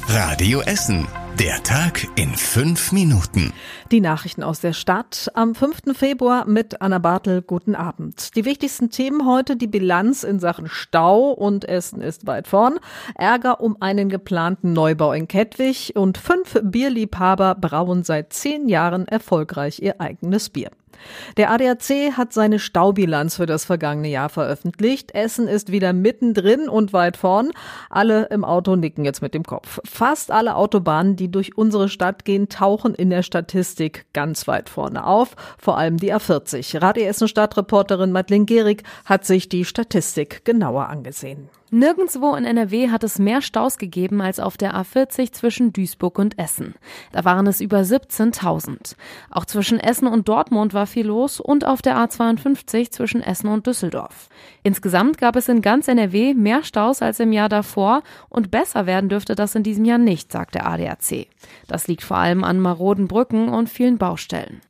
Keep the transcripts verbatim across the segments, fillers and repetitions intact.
Radio Essen. Der Tag in fünf Minuten. Die Nachrichten aus der Stadt am fünften Februar mit Anna Bartel. Guten Abend. Die wichtigsten Themen heute: die Bilanz in Sachen Stau und Essen ist weit vorn, Ärger um einen geplanten Neubau in Kettwig und fünf Bierliebhaber brauen seit zehn Jahren erfolgreich ihr eigenes Bier. Der A D A C hat seine Staubilanz für das vergangene Jahr veröffentlicht. Essen ist wieder mittendrin und weit vorn. Alle im Auto nicken jetzt mit dem Kopf. Fast alle Autobahnen, die durch unsere Stadt gehen, tauchen in der Statistik ganz weit vorne auf. Vor allem die A vierzig. Radio Essen Stadtreporterin Madeleine Gehrig hat sich die Statistik genauer angesehen. Nirgendwo in N R W hat es mehr Staus gegeben als auf der A vierzig zwischen Duisburg und Essen. Da waren es über siebzehntausend. Auch zwischen Essen und Dortmund war viel los und auf der A zweiundfünfzig zwischen Essen und Düsseldorf. Insgesamt gab es in ganz N R W mehr Staus als im Jahr davor und besser werden dürfte das in diesem Jahr nicht, sagt der A D A C. Das liegt vor allem an maroden Brücken und vielen Baustellen.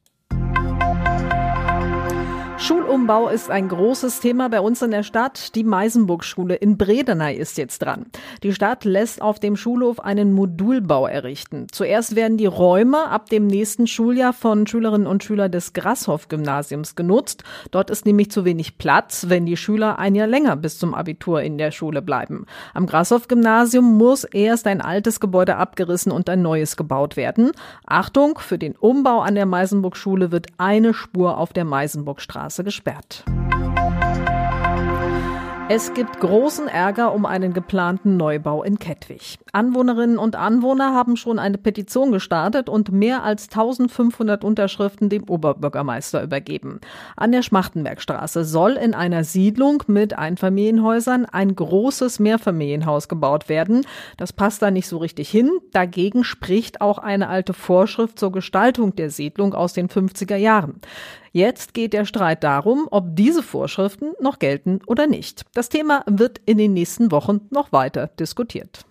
Schulumbau ist ein großes Thema bei uns in der Stadt. Die Meisenburg-Schule in Bredeney ist jetzt dran. Die Stadt lässt auf dem Schulhof einen Modulbau errichten. Zuerst werden die Räume ab dem nächsten Schuljahr von Schülerinnen und Schülern des Grasshoff-Gymnasiums genutzt. Dort ist nämlich zu wenig Platz, wenn die Schüler ein Jahr länger bis zum Abitur in der Schule bleiben. Am Grasshoff-Gymnasium muss erst ein altes Gebäude abgerissen und ein neues gebaut werden. Achtung, für den Umbau an der Meisenburg-Schule wird eine Spur auf der Meisenburgstraße gesperrt. Es gibt großen Ärger um einen geplanten Neubau in Kettwig. Anwohnerinnen und Anwohner haben schon eine Petition gestartet und mehr als eintausendfünfhundert Unterschriften dem Oberbürgermeister übergeben. An der Schmachtenbergstraße soll in einer Siedlung mit Einfamilienhäusern ein großes Mehrfamilienhaus gebaut werden. Das passt da nicht so richtig hin. Dagegen spricht auch eine alte Vorschrift zur Gestaltung der Siedlung aus den fünfziger Jahren. Jetzt geht der Streit darum, ob diese Vorschriften noch gelten oder nicht. Das Thema wird in den nächsten Wochen noch weiter diskutiert.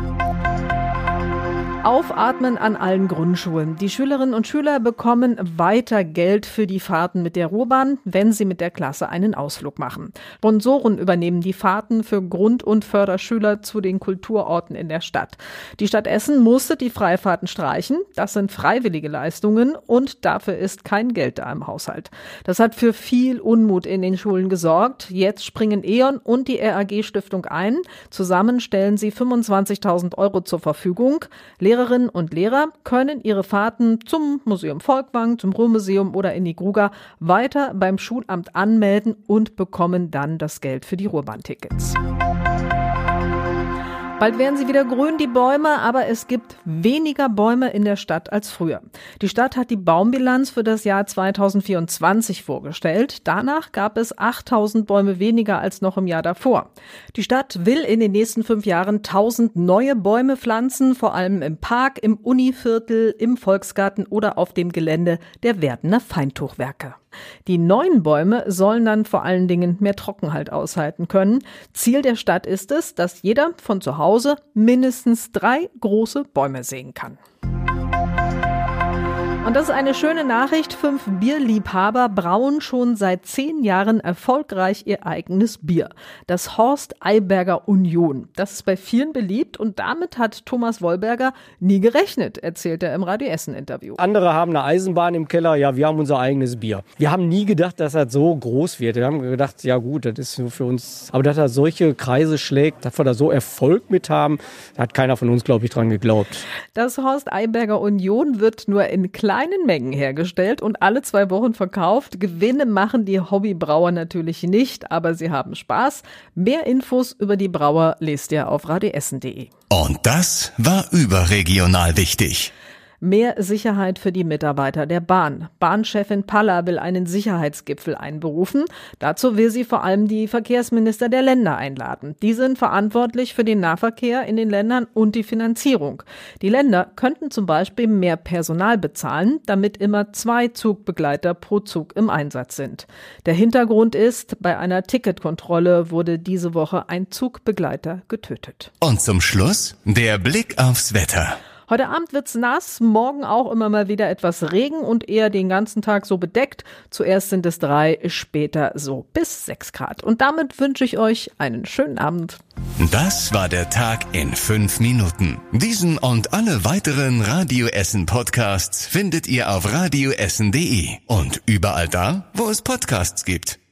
Aufatmen an allen Grundschulen. Die Schülerinnen und Schüler bekommen weiter Geld für die Fahrten mit der Ruhrbahn, wenn sie mit der Klasse einen Ausflug machen. Sponsoren übernehmen die Fahrten für Grund- und Förderschüler zu den Kulturorten in der Stadt. Die Stadt Essen musste die Freifahrten streichen. Das sind freiwillige Leistungen und dafür ist kein Geld da im Haushalt. Das hat für viel Unmut in den Schulen gesorgt. Jetzt springen E O N und die R A G-Stiftung ein. Zusammen stellen sie fünfundzwanzigtausend Euro zur Verfügung. Lehrerinnen und Lehrer können ihre Fahrten zum Museum Volkwang, zum Ruhrmuseum oder in die Gruga weiter beim Schulamt anmelden und bekommen dann das Geld für die Ruhrbahntickets. Bald werden sie wieder grün, die Bäume, aber es gibt weniger Bäume in der Stadt als früher. Die Stadt hat die Baumbilanz für das Jahr zweitausendvierundzwanzig vorgestellt. Danach gab es achttausend Bäume weniger als noch im Jahr davor. Die Stadt will in den nächsten fünf Jahren tausend neue Bäume pflanzen, vor allem im Park, im Univiertel, im Volksgarten oder auf dem Gelände der Werdener Feintuchwerke. Die neuen Bäume sollen dann vor allen Dingen mehr Trockenheit aushalten können. Ziel der Stadt ist es, dass jeder von zu Hause mindestens drei große Bäume sehen kann. Und das ist eine schöne Nachricht. Fünf Bierliebhaber brauen schon seit zehn Jahren erfolgreich ihr eigenes Bier. Das Horst Eyberger Union. Das ist bei vielen beliebt und damit hat Thomas Wollberger nie gerechnet, erzählt er im Radio Essen Interview. Andere haben eine Eisenbahn im Keller, ja, wir haben unser eigenes Bier. Wir haben nie gedacht, dass das so groß wird. Wir haben gedacht, ja gut, das ist nur für uns. Aber dass er solche Kreise schlägt, dass wir da so Erfolg mit haben, da hat keiner von uns, glaube ich, dran geglaubt. Das Horst Eyberger Union wird nur in kleinen Mengen hergestellt und alle zwei Wochen verkauft. Gewinne machen die Hobbybrauer natürlich nicht, aber sie haben Spaß. Mehr Infos über die Brauer lest ihr auf radioessen punkt de. Und das war überregional wichtig. Mehr Sicherheit für die Mitarbeiter der Bahn. Bahnchefin Palla will einen Sicherheitsgipfel einberufen. Dazu will sie vor allem die Verkehrsminister der Länder einladen. Die sind verantwortlich für den Nahverkehr in den Ländern und die Finanzierung. Die Länder könnten zum Beispiel mehr Personal bezahlen, damit immer zwei Zugbegleiter pro Zug im Einsatz sind. Der Hintergrund ist, bei einer Ticketkontrolle wurde diese Woche ein Zugbegleiter getötet. Und zum Schluss der Blick aufs Wetter. Heute Abend wird's nass, morgen auch immer mal wieder etwas Regen und eher den ganzen Tag so bedeckt. Zuerst sind es drei, später so bis sechs Grad. Und damit wünsche ich euch einen schönen Abend. Das war der Tag in fünf Minuten. Diesen und alle weiteren Radio Essen Podcasts findet ihr auf radioessen punkt de und überall da, wo es Podcasts gibt.